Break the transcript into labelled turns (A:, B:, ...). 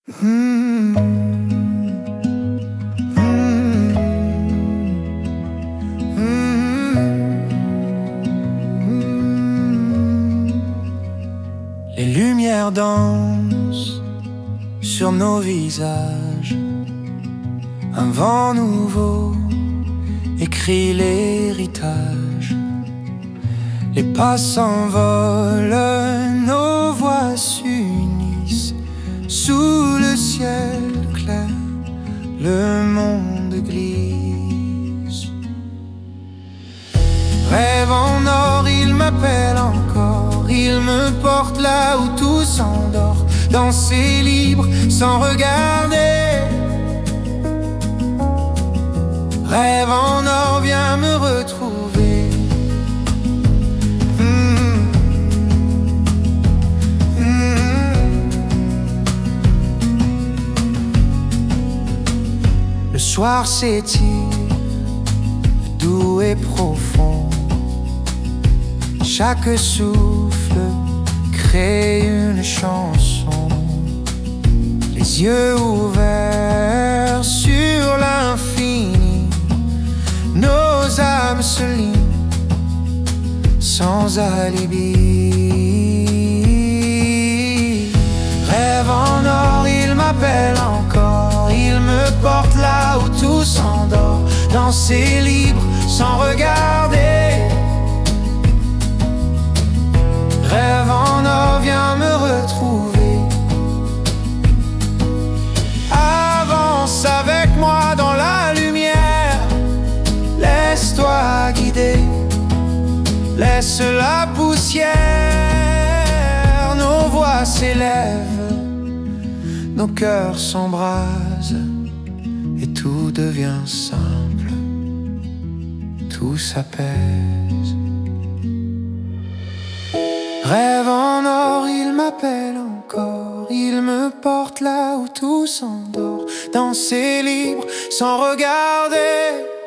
A: Hmm. Hmm. Hmm. Les lumières dansent sur nos visages. Un vent nouveau écrit l'héritage. Les pas s'envolent, nos voix s'unissent. Sous le ciel clair, le monde glisse. Rêve en or, il m'appelle encore. Il me porte là où tout s'endort. Danser libre sans regarder. Rêve en or, viens me retrouver. Le soir s'étire, doux et profond. Chaque souffle crée une chanson. Les yeux ouverts sur l'infini, nos âmes se lient sans alibi. Rêve en or, il m'appelle encore. Il me porte là où tout s'endort. Danser libre sans regarder. Rêve en or, viens me retrouver. Avance avec moi dans la lumière. Laisse-toi guider. Laisse la poussière. Nos voix s'élèvent, nos cœurs s'embrasent, et tout devient simple, tout s'apaise. Rêve en or, il m'appelle encore. Il me porte là où tout s'endort. Danser libre sans regarder.